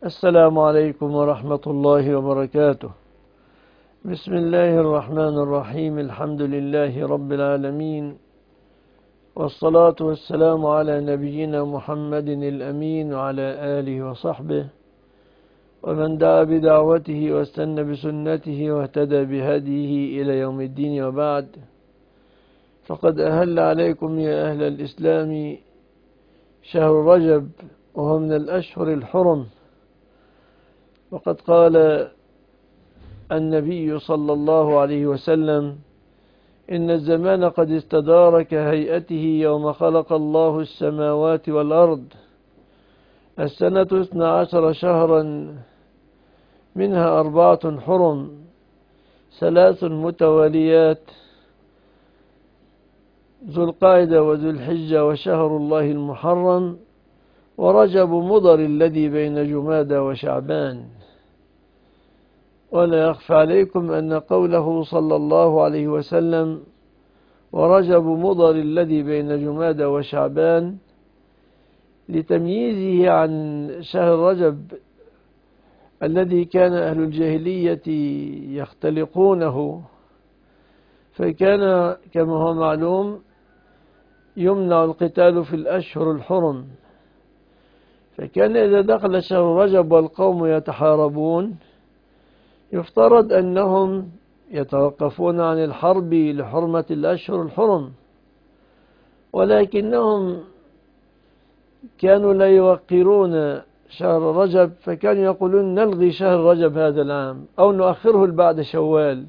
السلام عليكم ورحمة الله وبركاته. بسم الله الرحمن الرحيم. الحمد لله رب العالمين، والصلاة والسلام على نبينا محمد الأمين وعلى آله وصحبه ومن دعا بدعوته واستنى بسنته واهتدى بهديه إلى يوم الدين، وبعد. فقد أهل عليكم يا أهل الإسلام شهر رجب، وهو من الأشهر الحرم. وقد قال النبي صلى الله عليه وسلم: إن الزمان قد استدار كهيئته يوم خلق الله السماوات والأرض. السنة 12 شهرا، منها 4 حرم، 3 متواليات: ذو القعدة وذو الحجة وشهر الله المحرم، ورجب مضر الذي بين جمادى وشعبان. ولا يخفى عليكم أن قوله صلى الله عليه وسلم ورجب مضر الذي بين جمادى وشعبان لتمييزه عن شهر رجب الذي كان أهل الجاهلية يختلقونه، فكان كما هو معلوم يمنع القتال في الأشهر الحرم، فكان إذا دخل شهر رجب والقوم يتحاربون يفترض أنهم يتوقفون عن الحرب لحرمة الأشهر الحرم، ولكنهم كانوا لا يوقرون شهر رجب، فكانوا يقولون نلغي شهر رجب هذا العام أو نؤخره بعد شوال،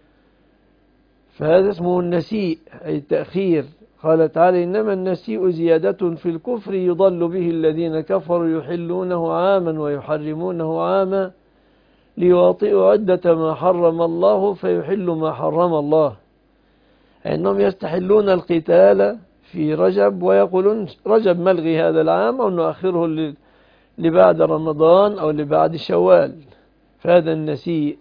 فهذا اسمه النسيء أي التأخير. قال تعالى: إنما النسيء زيادة في الكفر يضل به الذين كفروا يحلونه عاما ويحرمونه عاما ليواطئوا عدة ما حرم الله فيحل ما حرم الله، أنهم يستحلون القتال في رجب ويقولون رجب ملغي هذا العام أو نؤخره لبعد رمضان أو لبعد شوال، فهذا النسيء.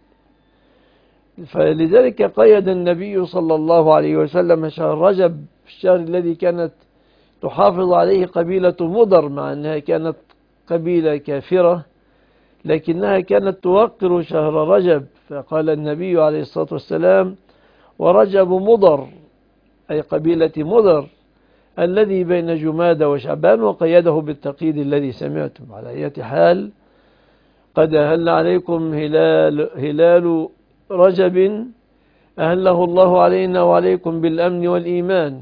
فلذلك قيد النبي صلى الله عليه وسلم شهر رجب، الشهر الذي كانت تحافظ عليه قبيلة مضر، مع أنها كانت قبيلة كافرة لكنها كانت توقر شهر رجب، فقال النبي عليه الصلاة والسلام: ورجب مضر، أي قبيلة مضر الذي بين جمادى وشعبان، وقيده بالتقييد الذي سمعتم. على أي حال، قد أهل عليكم هلال رجب أهله الله علينا وعليكم بالأمن والإيمان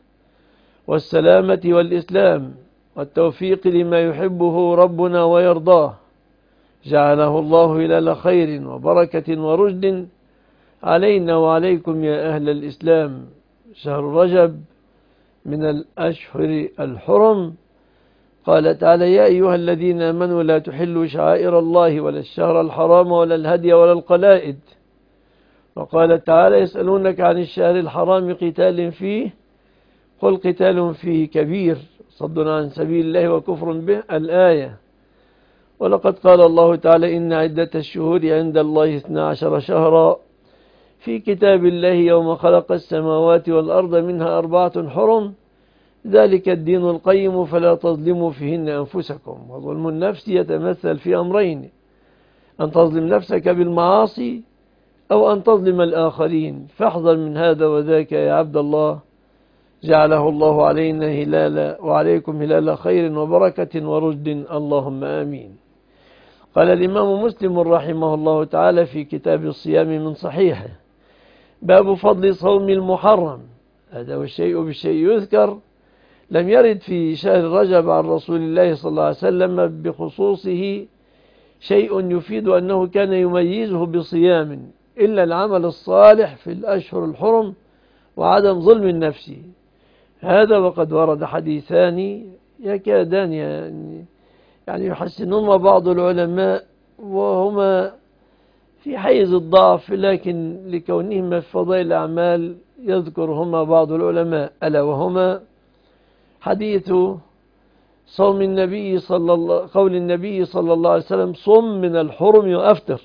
والسلامة والإسلام والتوفيق لما يحبه ربنا ويرضاه، جعله الله هلال خير وبركة ورشد علينا وعليكم يا أهل الإسلام. شهر رجب من الأشهر الحرم. قال تعالى: يا أيها الذين آمنوا لا تحلوا شعائر الله ولا الشهر الحرام ولا الهدي ولا القلائد. وقال تعالى: يسألونك عن الشهر الحرام قتال فيه قل قتال فيه كبير صد عن سبيل الله وكفر به، الآية. ولقد قال الله تعالى: إن عدة الشهور عند الله 12 شهرا في كتاب الله يوم خلق السماوات والأرض منها 4 حرم ذلك الدين القيم فلا تظلموا فيهن أنفسكم. وظلم النفس يتمثل في أمرين: أن تظلم نفسك بالمعاصي أو أن تظلم الآخرين، فاحذر من هذا وذاك يا عبد الله، جعله الله علينا هلال وعليكم هلال خير وبركة ورشد، اللهم آمين. قال الإمام مسلم رحمه الله تعالى في كتاب الصيام من صحيحه: باب فضل صوم المحرم. هذا والشيء بالشيء يذكر. لم يرد في شهر رجب عن رسول الله صلى الله عليه وسلم بخصوصه شيء يفيد أنه كان يميزه بصيام إلا العمل الصالح في الأشهر الحرم وعدم ظلم النفس. هذا وقد ورد حديثان يكادان يعني يحسنهما بعض العلماء، وهما في حيز الضعف، لكن لكونهما في فضائل الأعمال يذكرهما بعض العلماء، ألا وهما حديث صوم النبي قول النبي صلى الله عليه وسلم: صم من الحرم وأفطر.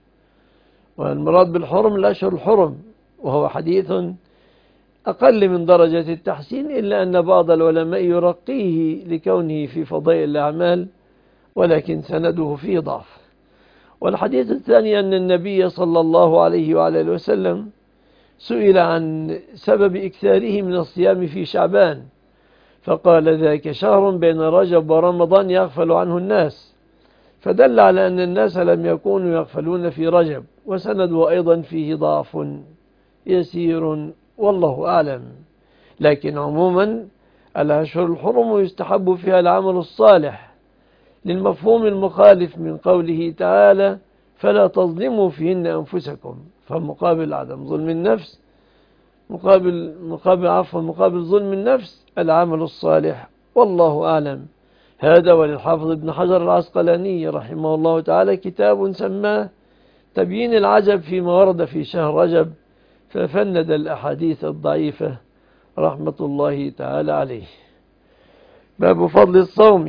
والمراد بالحرم الأشهر الحرم، وهو حديث أقل من درجة التحسين، إلا أن بعض العلماء يرقيه لكونه في فضائل الأعمال ولكن سنده فيه ضعف. والحديث الثاني أن النبي صلى الله عليه وعلى وسلم سئل عن سبب إكثاره من الصيام في شعبان، فقال ذاك شهر بين رجب ورمضان يغفل عنه الناس، فدل على أن الناس لم يكونوا يغفلون في رجب، وسنده أيضا فيه ضعف يسير والله أعلم. لكن عموما الأشهر الحرم يستحب فيها العمل الصالح للمفهوم المخالف من قوله تعالى فلا تظلموا فيهن أنفسكم، فمقابل عدم ظلم النفس مقابل ظلم النفس العمل الصالح والله أعلم. هذا وللحافظ ابن حجر العسقلاني رحمه الله تعالى كتاب سماه تبيين العجب فيما ورد في شهر رجب، ففند الأحاديث الضعيفة رحمة الله تعالى عليه. باب فضل الصوم.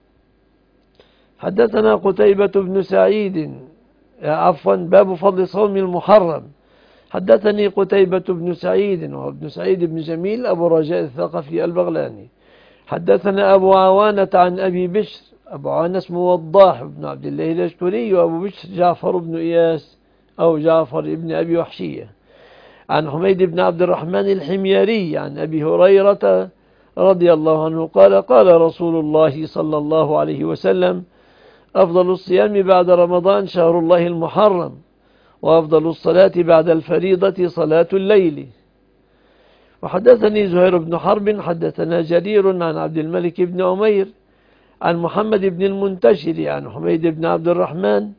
حدثنا قتيبة بن سعيد باب فضل صوم المحرم. حدثني قتيبة بن سعيد وابن سعيد بن جميل أبو رجاء الثقفي البغلاني. حدثنا أبو عوانة عن أبي بشر، أبو عوانة اسمه وضاح بن عبد الله الأشكري، وأبو بشر جعفر بن إياس أو جعفر بن أبي وحشية، عن حميد بن عبد الرحمن الحميري عن أبي هريرة رضي الله عنه قال قال رسول الله صلى الله عليه وسلم أفضل الصيام بعد رمضان شهر الله المحرم، وأفضل الصلاة بعد الفريضة صلاة الليل. وحدثني زهير بن حرب حدثنا جرير عن عبد الملك بن عمير عن محمد بن المنتشر عن حميد بن عبد الرحمن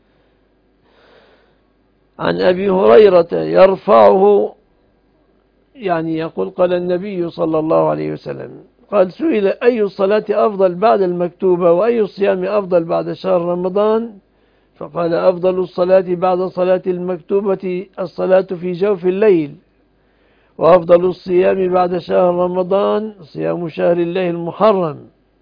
عن أبي هريرة يرفعه، يعني يقول قال النبي صلى الله عليه وسلم قال سئل أي الصلاة أفضل بعد المكتوبة وأي الصيام أفضل بعد شهر رمضان، فقال أفضل الصلاة بعد صلاة المكتوبة الصلاة في جوف الليل، وأفضل الصيام بعد شهر رمضان صيام شهر الله المحرم.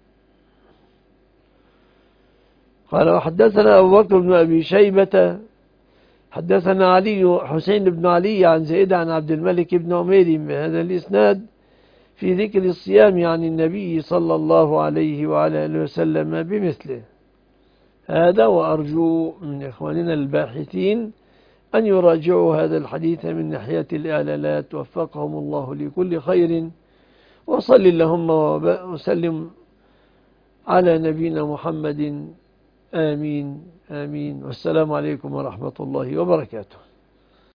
قال وحدثنا أبو بكر بن أبي شيبة حدثنا حسين بن علي عن زيد عن عبد الملك بن عمير بهذا الإسناد في ذكر الصيام عن النبي صلى الله عليه وعلى آله وسلم بمثله هذا. وأرجو من إخواننا الباحثين أن يراجعوا هذا الحديث من ناحية الإعلالات، وفقهم الله لكل خير. وصل اللهم وسلم على نبينا محمد. آمين آمين. والسلام عليكم ورحمة الله وبركاته.